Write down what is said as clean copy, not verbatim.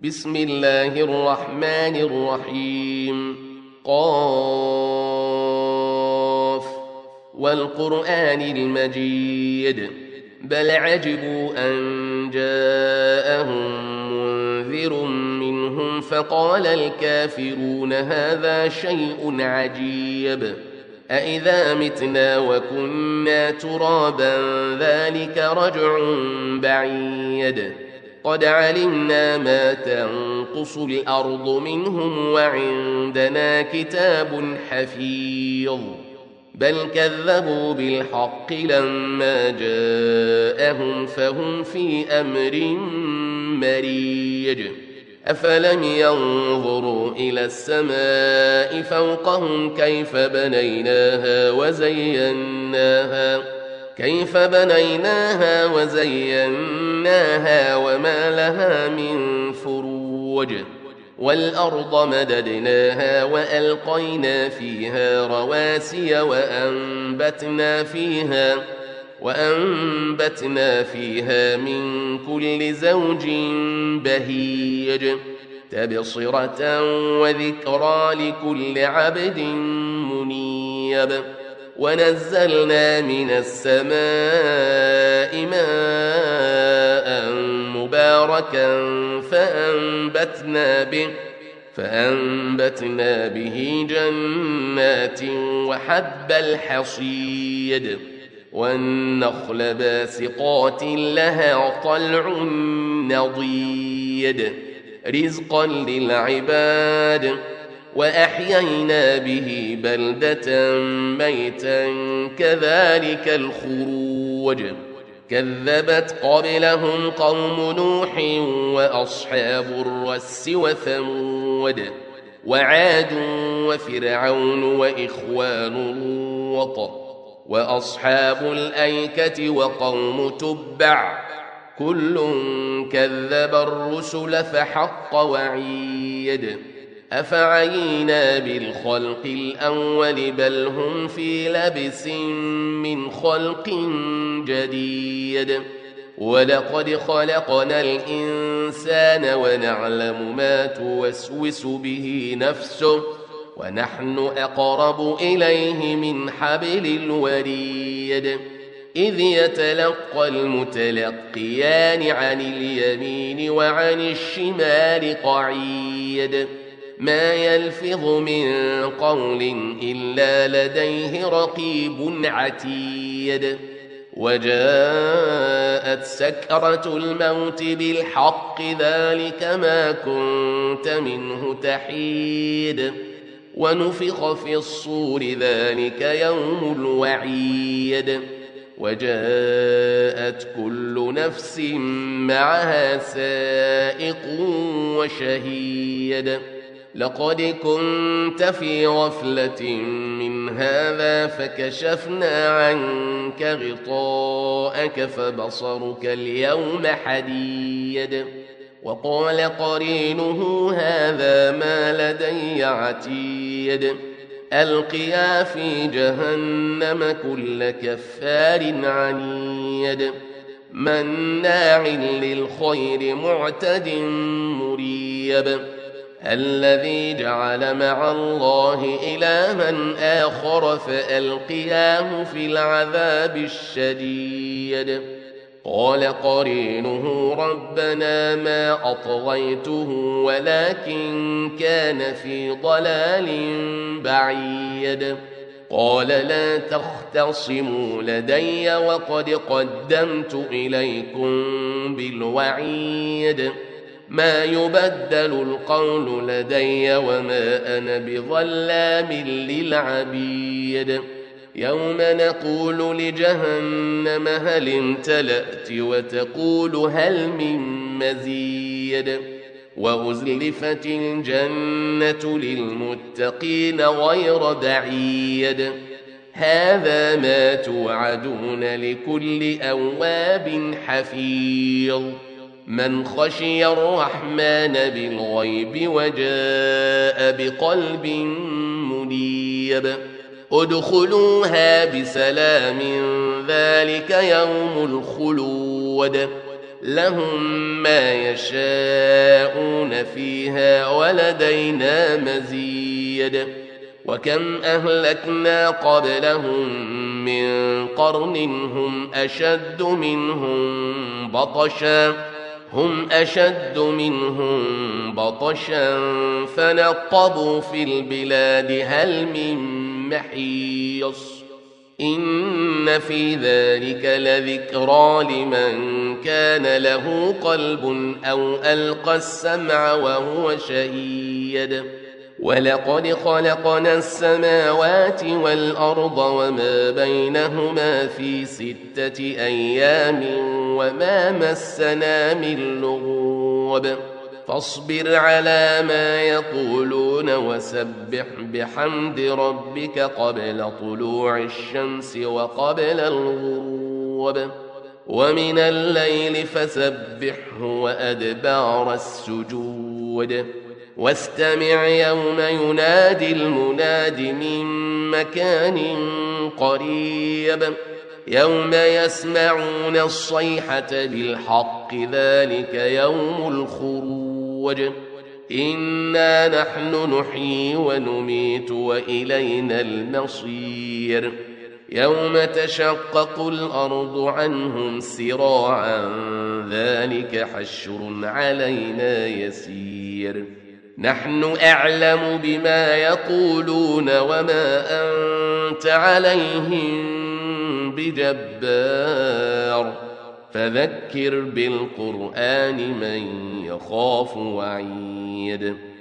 بسم الله الرحمن الرحيم. قاف والقرآن المجيد بل عجبوا أن جاءهم منذر منهم فقال الكافرون هذا شيء عجيب أإذا متنا وكنا ترابا ذلك رجع بعيد قد علمنا ما تنقص الأرض منهم وعندنا كتاب حفيظ بل كذبوا بالحق لما جاءهم فهم في أمر مريج أفلم ينظروا إلى السماء فوقهم كيف بنيناها وزيناها وما لها من فروج والأرض مددناها وألقينا فيها رواسي وأنبتنا فيها من كل زوج بهيج تبصرة وذكرى لكل عبد منيب ونزلنا من السماء ماء مباركا فأنبتنا به جنات وحب الحصيد والنخل باسقات لها طلع نضيد رزقا للعباد وأحيينا به بلدة ميتا كذلك الخروج كذبت قبلهم قوم نوح وأصحاب الرس وثمود وعاد وفرعون وإخوان لوط وأصحاب الأيكة وقوم تبع كل كذب الرسل فحق وعيد أفعينا بالخلق الأول بل هم في لبس من خلق جديد ولقد خلقنا الإنسان ونعلم ما توسوس به نفسه ونحن أقرب إليه من حبل الوريد إذ يتلقى المتلقيان عن اليمين وعن الشمال قعيد ما يلفظ من قول إلا لديه رقيب عتيد وجاءت سكرة الموت بالحق ذلك ما كنت منه تحيد ونفخ في الصور ذلك يوم الوعيد وجاءت كل نفس معها سائق وشهيد لقد كنت في غفلة من هذا فكشفنا عنك غطاءك فبصرك اليوم حديد وقال قرينه هذا ما لدي عتيد ألقيا في جهنم كل كفار عنيد مناع للخير معتد مريب الذي جعل مع الله إلها آخر فألقياه في العذاب الشديد قال قرينه ربنا ما أطغيته ولكن كان في ضلال بعيد قال لا تختصموا لدي وقد قدمت إليكم بالوعيد ما يبدل القول لدي وما أنا بظلام للعبيد يوم نقول لجهنم هل امتلأت وتقول هل من مزيد وأزلفت الجنة للمتقين غير بعيد هذا ما توعدون لكل أواب حفيظ من خشي الرحمن بالغيب وجاء بقلب منيب ادخلوها بسلام ذلك يوم الخلود لهم ما يشاءون خالدين فيها ولدينا مزيد وكم أهلكنا قبلهم من قرن هم أشد منهم بطشا فنقبوا في البلاد هل من محيص إن في ذلك لذكرى لمن كان له قلب أو ألقى السمع وهو شهيد ولقد خلقنا السماوات والأرض وما بينهما في 6 أيام وما مسنا من لغوب فاصبر على ما يقولون وسبح بحمد ربك قبل طلوع الشمس وقبل الغروب ومن الليل فسبحه وأدبار السجود واستمع يوم ينادي المناد من مكان قريب يوم يسمعون الصيحة بالحق ذلك يوم الخروج إنا نحن نحيي ونميت وإلينا المصير يوم تشقق الأرض عنهم سراعا ذلك حشر علينا يسير نحن أعلم بما يقولون وما أنت عليهم بجبار فذكر بالقرآن من يخاف وعيد